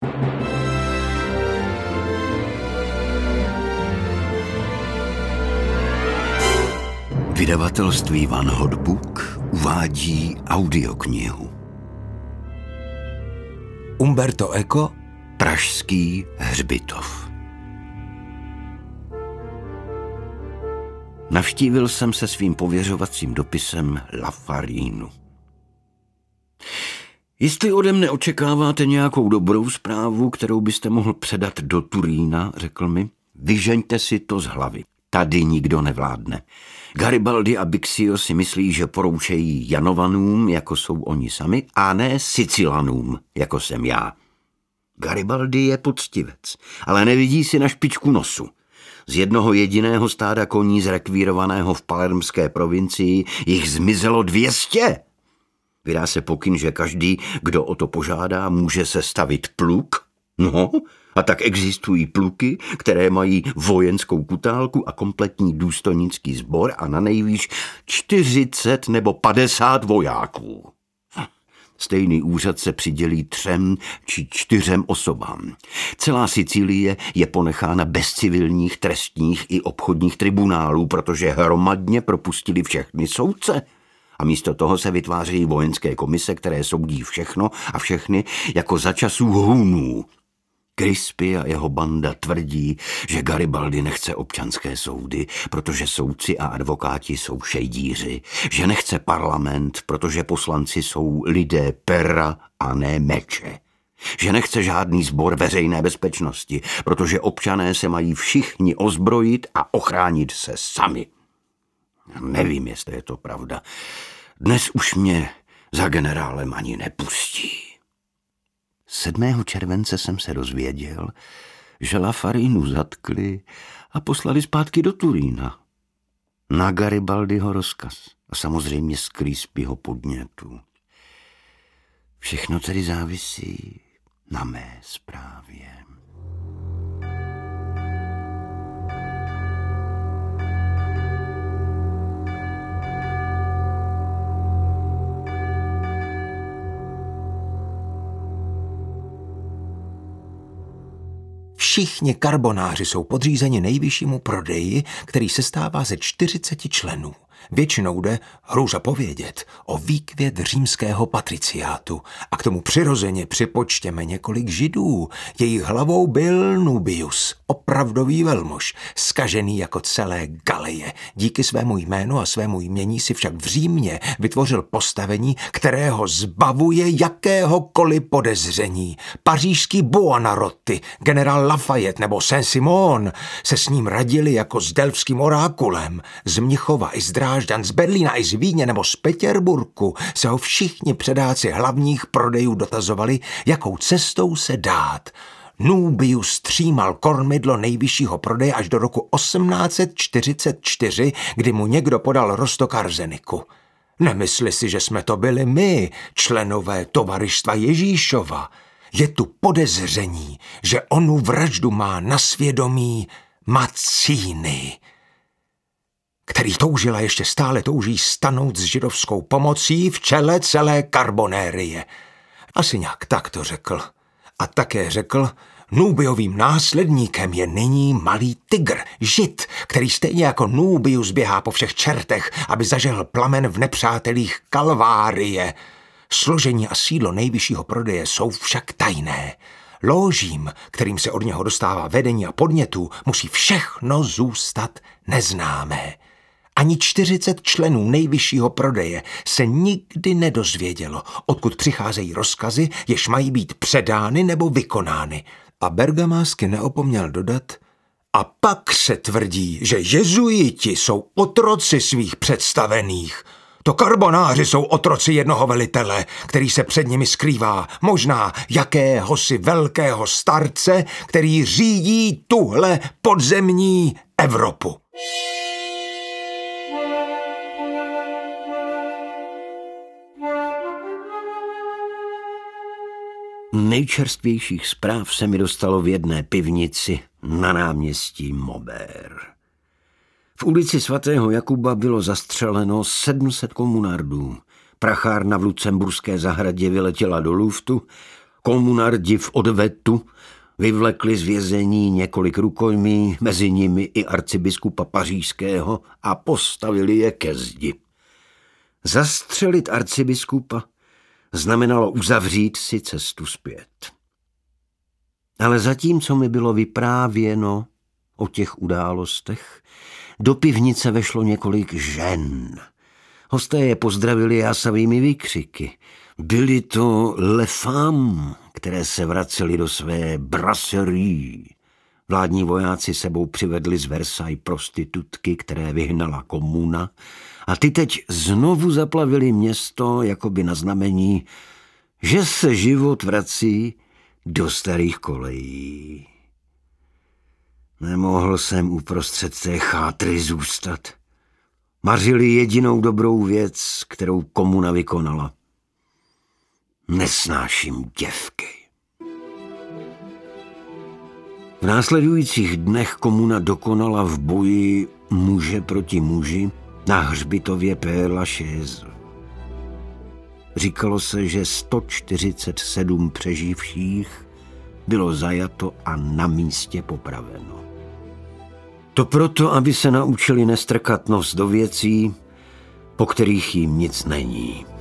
Vydavatelství Van Hot Book uvádí audioknihu. Umberto Eco, Pražský hřbitov. Navštívil jsem se svým pověřovacím dopisem Laffarínu. Jestli ode mne očekáváte nějakou dobrou zprávu, kterou byste mohl předat do Turína, řekl mi, vyžeňte si to z hlavy. Tady nikdo nevládne. Garibaldi a Bixio si myslí, že poroučejí Janovanům, jako jsou oni sami, a ne Sicilanům, jako jsem já. Garibaldi je poctivec, ale nevidí si na špičku nosu. Z jednoho jediného stáda koní zrekvírovaného v palermské provincii jich zmizelo 200. Vydá se pokyn, že každý, kdo o to požádá, může sestavit pluk. No, a tak existují pluky, které mají vojenskou kutálku a kompletní důstojnický sbor a na nejvýš 40 nebo 50 vojáků. Stejný úřad se přidělí 3 či 4 osobám. Celá Sicílie je ponechána bez civilních, trestních i obchodních tribunálů, protože hromadně propustili všechny soudce. A místo toho se vytvářejí vojenské komise, které soudí všechno a všechny jako za časů Hunů. Crispi a jeho banda tvrdí, že Garibaldi nechce občanské soudy, protože soudci a advokáti jsou šejdíři, že nechce parlament, protože poslanci jsou lidé pera a ne meče, že nechce žádný sbor veřejné bezpečnosti, protože občané se mají všichni ozbrojit a ochránit se sami. Nevím, jestli je to pravda. Dnes už mě za generálem ani nepustí. 7. července jsem se dozvěděl, že Laffarínu zatkli a poslali zpátky do Turína. Na Garibaldiho rozkaz a samozřejmě z Crispiho podnětu. Všechno tedy závisí na mé zprávě. Všichni karbonáři jsou podřízeni nejvyššímu prodeji, který sestává ze 40 členů. Většinou jde, hrůza povědět, o výkvět římského patriciátu a k tomu přirozeně připočtěme několik židů. Jejich hlavou byl Nubius, opravdový velmož, zkažený jako celé Galeje. Díky svému jménu a svému jmění si však v Římě vytvořil postavení, kterého zbavuje jakéhokoliv podezření. Pařížský Buonarroti, generál Lafayette nebo Saint-Simon se s ním radili jako s delfským orákulem. Z Mnichova i z Drážďan, z Berlína i z Vídně nebo z Petěrburku se ho všichni předáci hlavních prodejů dotazovali, jakou cestou se dát. Nubius střímal kormidlo nejvyššího prodeje až do roku 1844, kdy mu někdo podal roztok arzeniku. Nemysli si, že jsme to byli my, členové Tovarištva Ježíšova. Je tu podezření, že onu vraždu má na svědomí Mazzini, který toužil a ještě stále touží stanout s židovskou pomocí v čele celé Karbonérie. Asi nějak tak to řekl. A také řekl, Nubiovým následníkem je nyní malý tygr, žid, který stejně jako Nubius běhá po všech čertech, aby zažehl plamen v nepřátelích Kalvárie. Složení a sídlo nejvyššího prodeje jsou však tajné. Lóžím, kterým se od něho dostává vedení a podnětů, musí všechno zůstat neznámé. Ani 40 členů nejvyššího prodeje se nikdy nedozvědělo, odkud přicházejí rozkazy, jež mají být předány nebo vykonány. A Bergamásky neopomněl dodat, a pak se tvrdí, že jezuiti jsou otroci svých představených. To karbonáři jsou otroci jednoho velitele, který se před nimi skrývá, možná jakéhosi velkého starce, který řídí tuhle podzemní Evropu. Nejčerstvějších zpráv se mi dostalo v jedné pivnici na náměstí Maubert. V ulici svatého Jakuba bylo zastřeleno 700 komunardů. Prachárna v Lucemburské zahradě vyletěla do luftu, Komunardi v odvetu vyvlekli z vězení několik rukojmí, mezi nimi i arcibiskupa pařížského, a postavili je ke zdi. Zastřelit arcibiskupa znamenalo uzavřít si cestu zpět. Ale zatímco mi bylo vyprávěno o těch událostech, do pivnice vešlo několik žen. Hosté je pozdravili jásavými výkřiky. Byly to les femmes, které se vracely do své brasserie. Vládní vojáci sebou přivedli z Versailles prostitutky, které vyhnala komuna, a ty teď znovu zaplavili město jakoby na znamení, že se život vrací do starých kolejí. Nemohl jsem uprostřed té chátry zůstat. Mařili jedinou dobrou věc, kterou komuna vykonala. Nesnáším děvky. V následujících dnech komuna dokonala v boji muže proti muži na hřbitově Père Lachaise. Říkalo se, že 147 přeživších bylo zajato a na místě popraveno. To proto, aby se naučili nestrkat nos do věcí, po kterých jim nic není.